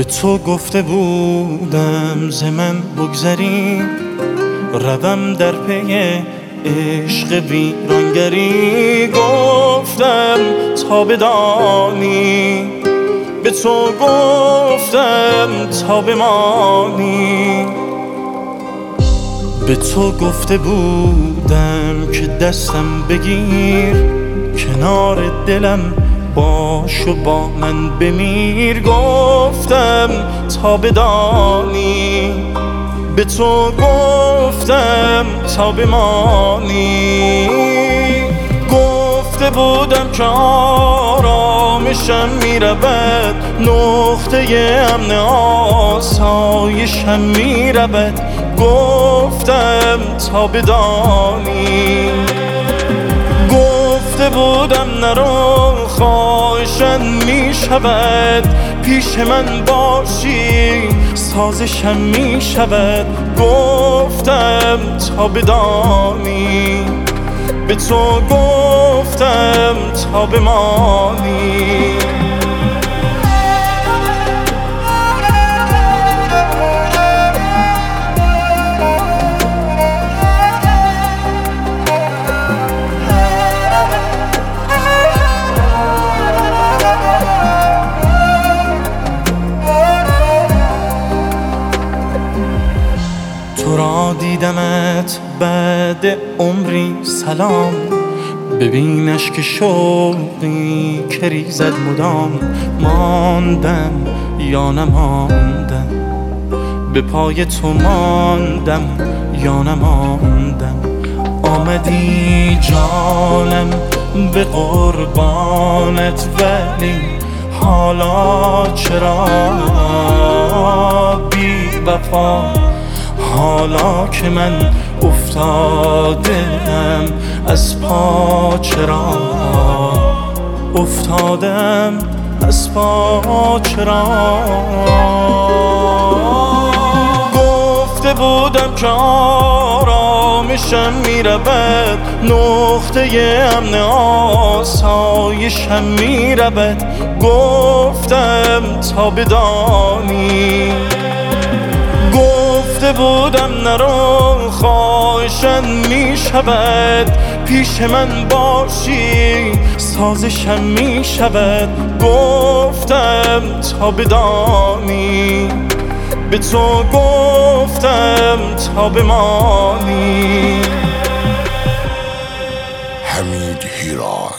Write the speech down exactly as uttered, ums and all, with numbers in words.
به تو گفته بودم ز من بگذری، روم در پی عشق ویرانگری. گفتم تا بدانی، به تو گفتم تا بمانی. به تو گفته بودم که دستم بگیر، کنار دلم باش و با من بمیر. گفتم تا بدانی، به تو گفتم تا بمانی. گفته بودم که آرامشم میرود، نقطه امن آسایشم میرود. گفتم تا بدانی، گفته بودم نرو خواهشم میشود، پیش من باشی سازشم میشود. گفتم تا بدانی، به تو گفتم تا بمانی. تو را دیدمت بعد عمری سلام، ببینش که شوقی که ریزد مدام. ماندم یا نماندم، به پای تو ماندم یا نماندم. آمدی جانم به قربانت، ولی حالا چرا بی وفا؟ حالا که من افتادم از پا، چرا افتادم از پا چرا؟ گفته بودم که آرامشم میرود، نقطه امن آسایشم میرود. گفتم تا بدانی، گفته بودم نرو خواهشم میشود، پیش من باشی سازشم میشود. گفتم تا بدانی، به تو گفتم تا بمانی. حمید هیراد.